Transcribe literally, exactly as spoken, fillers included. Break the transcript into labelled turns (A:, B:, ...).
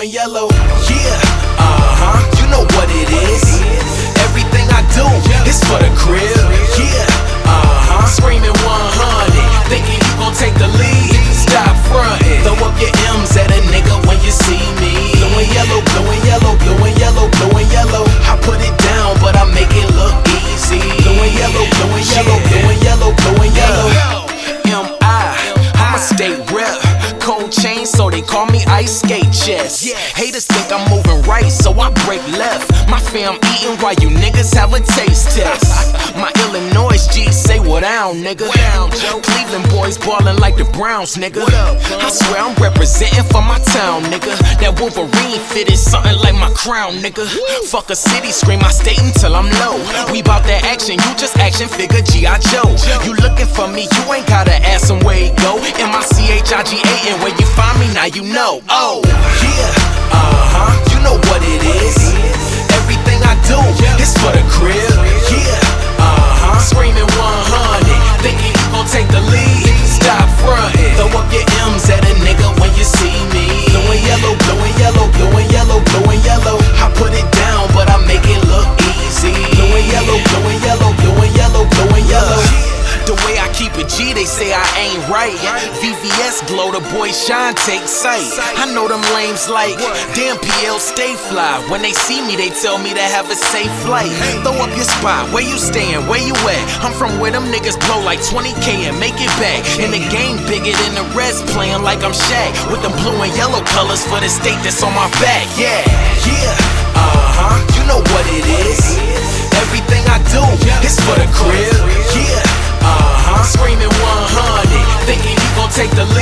A: and yellow. Yeah, uh-huh, you know what it is. Everything I do is for the crib. Yeah, uh-huh, screaming one hundred, thinking you gon' take the lead. Stop frontin', throw up your M's at a nigga when you see me. Blue and yellow, blue and yellow, blue and yellow, blue and yellow. I put it down, but I make it look easy. Blue and yellow, blue and yellow, blue and yellow, blue and yellow. M I, I'm a state rep. Cold chain, so they call me ice skate chest. Haters think I'm moving right, so I break left. My fam eating while you niggas have a taste test. My Illinois G's say what down, nigga. Cleveland boys ballin' like the Browns, nigga. I swear I'm representing for my town, nigga. That Wolverine fit is something like my crown, nigga. Fuck a city, scream I stay until I'm low. We bout that action, you just action figure G I Joe. You looking for me, you ain't gotta ask him where he go. M I C H I G A N, when you find me, now you know. Oh, yeah, uh-huh, you know what it is. Everything I do is for the crib. Yeah, uh-huh, screaming one hundred, thinking you gon' take the lead. Stop frontin', throw up your M's at a nigga when you see me. Blue and yellow, blue and yellow, blue and yellow, blue and yellow. I put it down, but I make it look easy. Blue and yellow, blue and yellow, blue and yellow, blue and yellow. The way I keep it G, they say I ain't right. V V S glow, the boy shine, take sight. I know them lames like, damn P L stay fly. When they see me, they tell me to have a safe flight. Throw up your spot, where you stayin', where you at? I'm from where them niggas blow like twenty K and make it back. And the game bigger than the rest, playing like I'm Shaq. With them blue and yellow colors for the state that's on my back. Yeah, yeah, uh-huh, you know what it is. Everything I do is for the crib. Yeah, uh-huh, screaming one hundred, thinking you gon' take the lead.